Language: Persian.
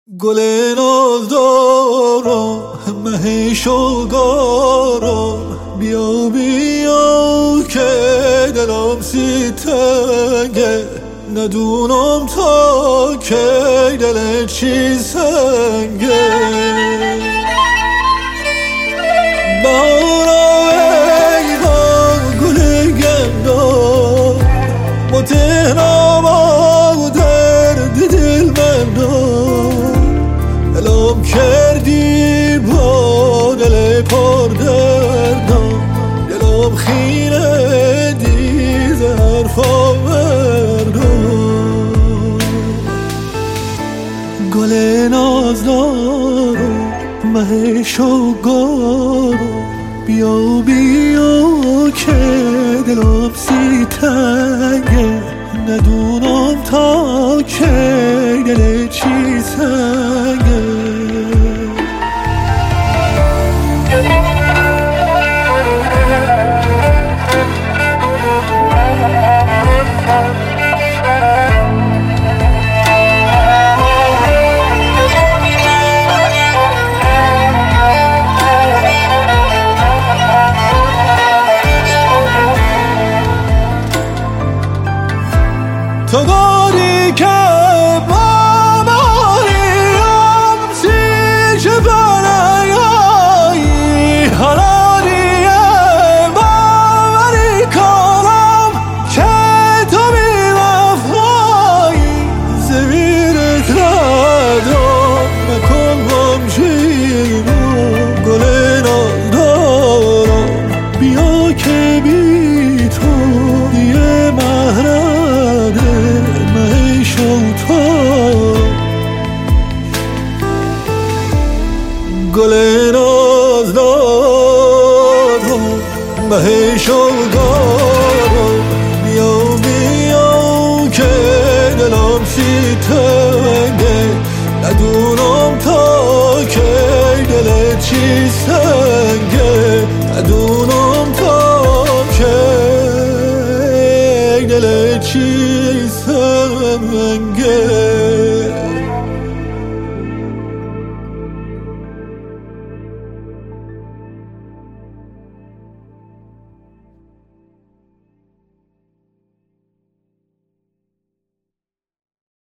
گل نازدارم مه شوگارم بیا بیا که دلم سی تنگه ندونم تا که دل چی سنگه بهارا ایوان گل گندم با تهرام و درد دل مندم دلم کردی با دل پر دردم دلم خیره دیز حرفا مردم گل نازدارم مه شوگارم بیا بیا که دلم سی تنگه ندونم تا که دل چی سنگه تو گاری که با ماریم سیچ بنایی حراریم باوری کنم که تو بی وفایی زمیرت ندارم نکن همچینم گل نازدارم بیا که بی تو یه محرم گل نازدارم مه شوگارم بیا بیا که دلم سی تنگه ندونم تا که دل چی سنگه ندونم تا که دل چی